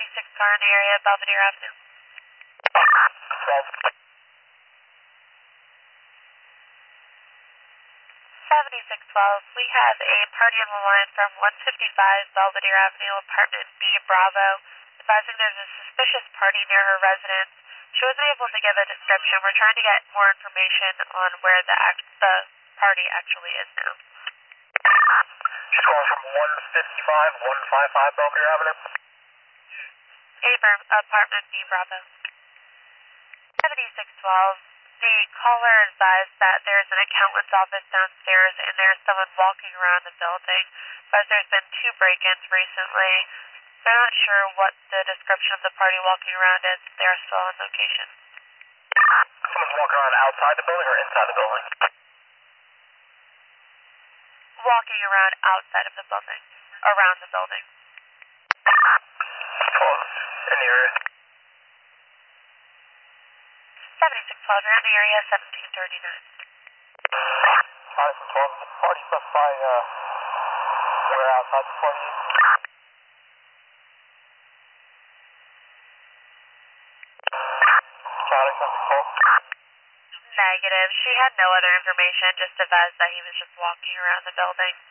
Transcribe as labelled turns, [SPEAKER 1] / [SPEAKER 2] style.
[SPEAKER 1] 76 car in the area of Belvedere Avenue. 7612, we have a party on the line from 155 Belvedere Avenue, apartment B, Bravo, advising there's a suspicious party near her residence. She wasn't able to give a description. We're trying to get more information on where the party actually is now.
[SPEAKER 2] She's calling from 155 Belvedere Avenue.
[SPEAKER 1] Abram, apartment B, Bravo. 7612. The caller advised that there's an accountant's office downstairs and there's someone walking around the building, but there's been 2 break-ins recently. They're not sure what the description of the party walking around is. They're still on location.
[SPEAKER 2] Someone's walking around outside the building or inside the building?
[SPEAKER 1] Walking around outside of the building. Around the building.
[SPEAKER 2] In the area.
[SPEAKER 1] 7612, you're in the area, 1739.
[SPEAKER 2] 7612, the party specify where outside the party is? County 712.
[SPEAKER 1] Negative. She had no other information, just advised that he was just walking around the building.